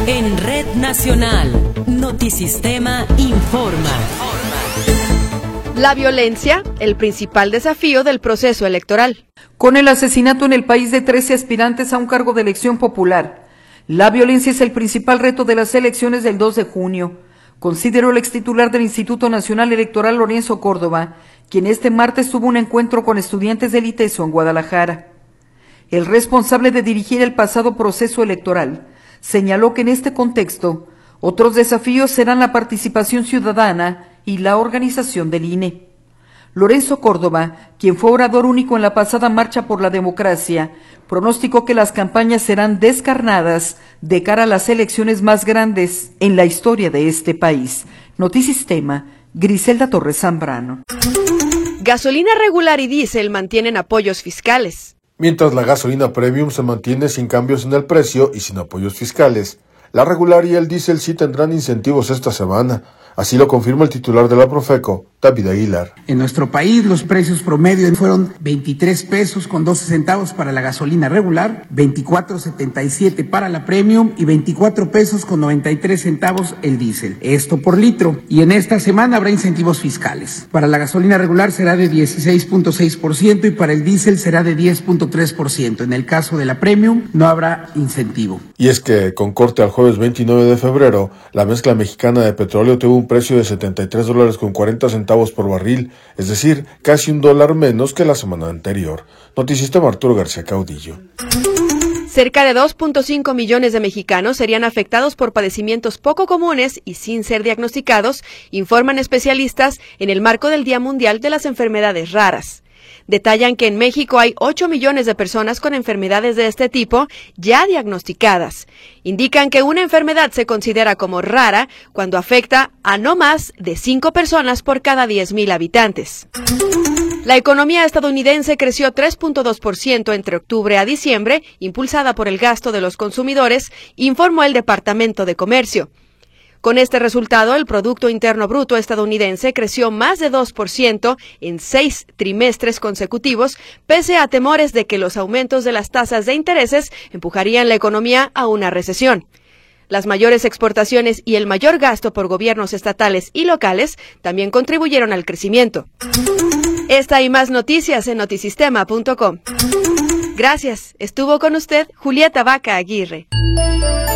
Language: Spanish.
En Red Nacional, Notisistema informa. La violencia, el principal desafío del proceso electoral. Con el asesinato en el país de 13 aspirantes a un cargo de elección popular, la violencia es el principal reto de las elecciones del 2 de junio, consideró el extitular del Instituto Nacional Electoral, Lorenzo Córdoba, quien este martes tuvo un encuentro con estudiantes del ITESO en Guadalajara. El responsable de dirigir el pasado proceso electoral señaló que en este contexto otros desafíos serán la participación ciudadana y la organización del INE. Lorenzo Córdoba, quien fue orador único en la pasada Marcha por la Democracia, pronosticó que las campañas serán descarnadas de cara a las elecciones más grandes en la historia de este país. Notisistema, Griselda Torres Zambrano. Gasolina regular y diésel mantienen apoyos fiscales. Mientras la gasolina premium se mantiene sin cambios en el precio y sin apoyos fiscales, la regular y el diésel sí tendrán incentivos esta semana. Así lo confirma el titular de la Profeco, David Aguilar. En nuestro país los precios promedio fueron 23 pesos con 12 centavos para la gasolina regular, 24.77 para la premium y 24 pesos con 93 centavos el diésel. Esto por litro. Y en esta semana habrá incentivos fiscales. Para la gasolina regular será de 16.6% y para el diésel será de 10.3%. En el caso de la premium no habrá incentivo. Y es que con corte al jueves 29 de febrero, la mezcla mexicana de petróleo tuvo un precio de $73.40 por barril, es decir, casi $1 menos que la semana anterior. Notisistema, Arturo García Caudillo. Cerca de 2.5 millones de mexicanos serían afectados por padecimientos poco comunes y sin ser diagnosticados, informan especialistas en el marco del Día Mundial de las Enfermedades Raras. Detallan que en México hay 8 millones de personas con enfermedades de este tipo ya diagnosticadas. Indican que una enfermedad se considera como rara cuando afecta a no más de 5 personas por cada 10,000 habitantes. La economía estadounidense creció 3.2% entre octubre a diciembre, impulsada por el gasto de los consumidores, informó el Departamento de Comercio. Con este resultado, el Producto Interno Bruto estadounidense creció más de 2% en 6 trimestres consecutivos, pese a temores de que los aumentos de las tasas de intereses empujarían la economía a una recesión. Las mayores exportaciones y el mayor gasto por gobiernos estatales y locales también contribuyeron al crecimiento. Esta y más noticias en notisistema.com. Gracias. Estuvo con usted Julieta Vaca Aguirre.